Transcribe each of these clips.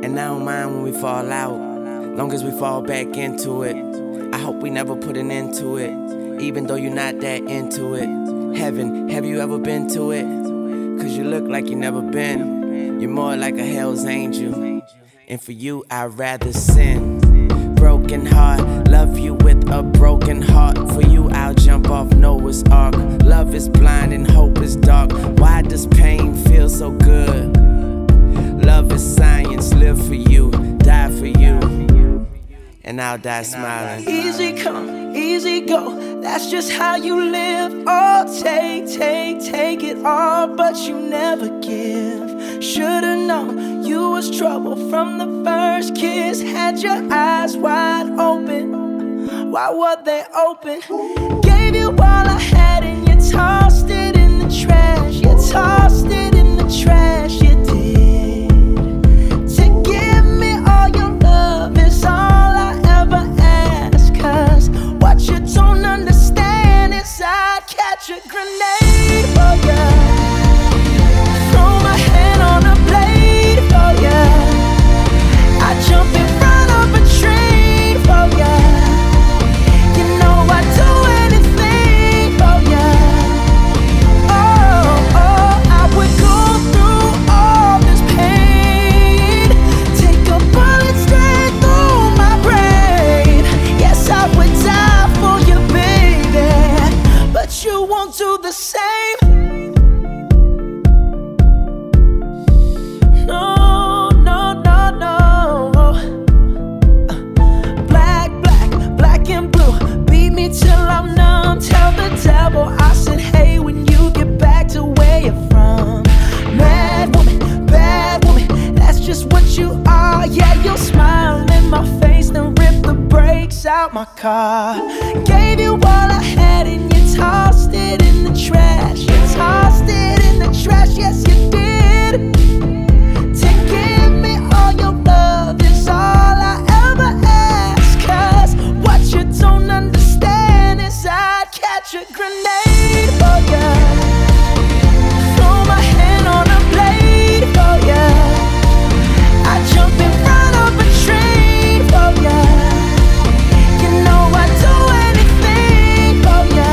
And I don't mind when we fall out, long as we fall back into it. I hope we never put an end to it, even though you're not that into it. Heaven, have you ever been to it? Cause you look like you never been. You're more like a hell's angel, and for you I'd rather sin. Broken heart, love you with a broken heart. For you I'll jump off Noah's Ark. Love is blind and hope is dark. Why does pain feel so good? Love is science, live for you, die for you, and I'll die smiling. Easy come, easy go, that's just how you live. Oh, take it all, but you never give. Should've known you was trouble from the first kiss. Had your eyes wide open, why were they open? Gave you all I had and you tossed it in the trash. You tossed it in the trash, you did. To give me all your love is all I ever ask. Cause what you don't understand is I'd catch a grenade for ya, throw my hand on a blade for ya, I'd jump in front of a train for ya. You know I'd do anything for ya. Oh, I would go through all this pain, take a bullet straight through my brain. Yes, I would die for you, baby, but you won't do the same. No, no, no, no. Black and blue, beat me till I'm numb. Tell the devil I said hey when you get back to where you're from. Mad woman, that's just what you are. Yeah, you'll smile in my face, then rip the brakes out my car. Gave you all I had and you tossed it in the trash. You tossed it in the trash, yes you did. To give me all your love is all I ever ask. Cause what you don't understand is I'd catch a grenade for ya, throw my hand on a blade for ya, I'd jump in front of a train for ya. You know I'd do anything for ya.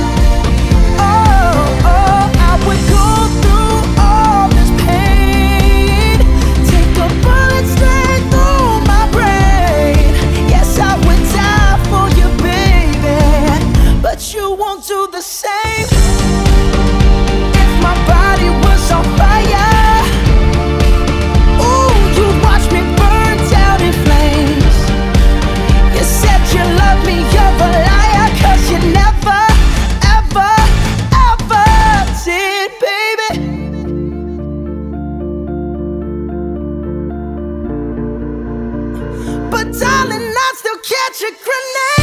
Oh, I would go through all this pain, take a bullet straight through my brain. Yes, I would die for you, baby, but you won't do the same. If my body was on fire, ooh, you'd watch me burn down in flames. You said you love me, you're a liar, cause you never, ever, ever did, baby. But darling, I'd still catch a grenade.